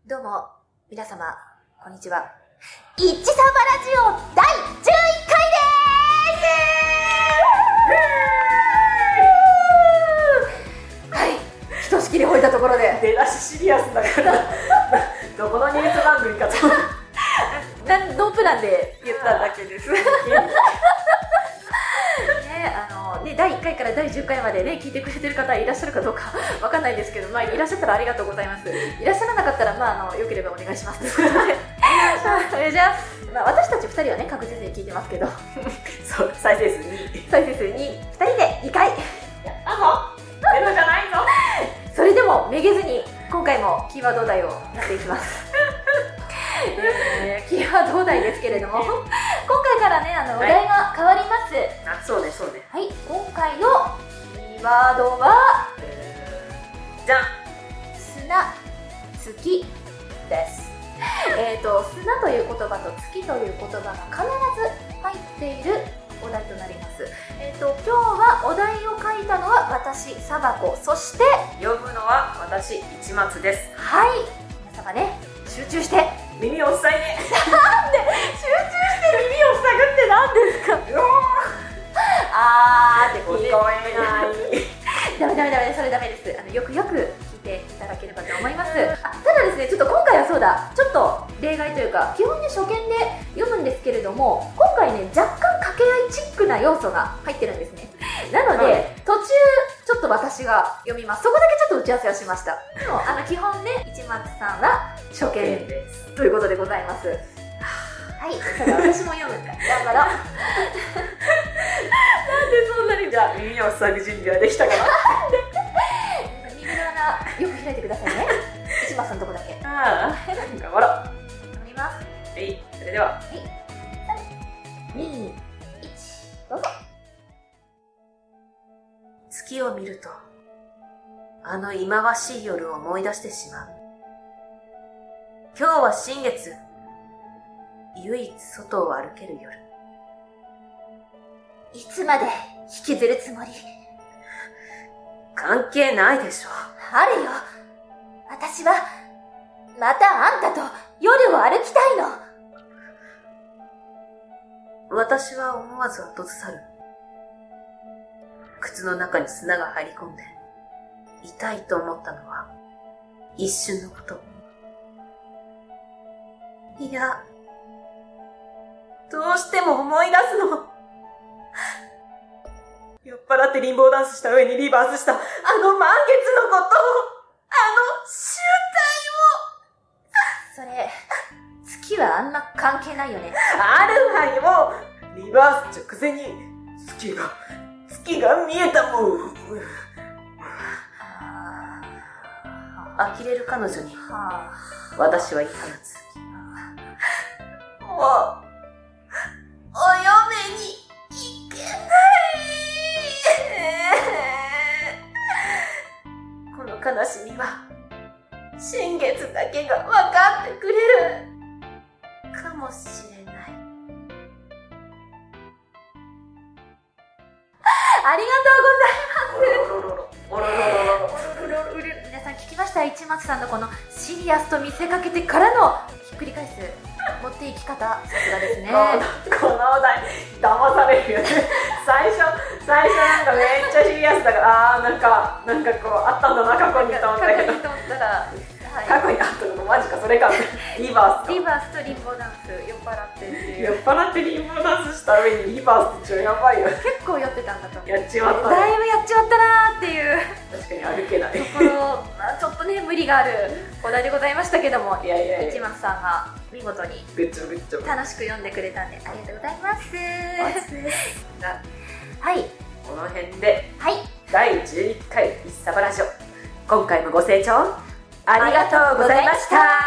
どうも皆様こんにちは。イッチサバラジオ第11回でーす。はい、ひとしきり吠えたところで出だしシリアスだからどこのニュース番組かとノープランで言っただけです第1回から第10回までね聞いてくれてる方いらっしゃるかどうかわかんないですけど、いらっしゃったらありがとうございます。いらっしゃらなかったらよければお願いしますということでじゃあ、私たち2人はね確実に聞いてますけどそう再生数2、 2人で2回やったぞ、ゼロじゃないぞそれでもめげずに今回もキーワードお題をやっていきますキーワードお題ですけれども今回からねお題が変わります。 そうねそうね。 はい、今回のキーワードはじゃん、 砂、月です。砂という言葉と月という言葉が必ず入っているお題となります。今日はお題を書いたのは私、サバコ、そして読むのは私、市松です。 はい、皆様ね、集中して耳を塞いでなんで集中して耳を塞ぐって何ですかあーって聞こえないダメそれダメです。よく聞いていただければと思います。ただですね、ちょっと今回はそうだ、ちょっと例外というか基本ね初見で読むんですけれども、今回ね若干掛け合いチックな要素が入ってるんですね。なので、途中ちょっと私が読みます。そこだけちょっと打ち合わせをしました。でも基本ね、市松さんは初見ですということでございます。はい、ただ私も読むんだ。頑張ろうなんでそんなに。 じゃあ耳を塞ぐ準備はできたかな耳の穴よく開いてくださいね市松さんのとこだけ。 ああ、頑張ろう。 頑張ります。 それでは 3、2、1、どうぞ。 月を見るとあの忌まわしい夜を思い出してしまう。今日は新月、唯一外を歩ける夜。 いつまで引きずるつもり？ 関係ないでしょ。 あるよ。私はまたあんたと夜を歩きたいの。 私は思わず後ずさる。靴の中に砂が入り込んで痛いと思ったのは一瞬のこと。いや、どうしても思い出すの。酔っ払ってリンボーダンスした上にリバースしたあの満月のこと、集それ月はあんま関係ないよね。 あるわよ。リバース直前に月が見えたもん。呆れる彼女に私は言ったのつ。もうお嫁に行けないこの悲しみは新月だけが分かってくれるかもしれない。 ありがとうございます。皆さん聞きました？市松さんのこのシリアスと見せかけてからのひっくり返す持っていき方、さすがですね。 このお題騙されるよね最初なんかめっちゃシリアスだから、なんかこうあったんだな過去にと思ったけど、過去にあったのマジか、それかリバースとリンボーダンス、酔っ払ってっていう。 酔っ払ってリンボーダンスした上にリバースって超やばいよ。 結構酔ってたんだと思う。 やっちまった、 だいぶやっちまったなーっていう。 確かに歩けないところ、ちょっとね無理があるお題でございましたけども、市松さんが見事に楽しく読んでくれたんでありがとうございます。はい、 この辺で、 はい、 第11回イッサバラジオ、今回もご清聴ありがとうございました。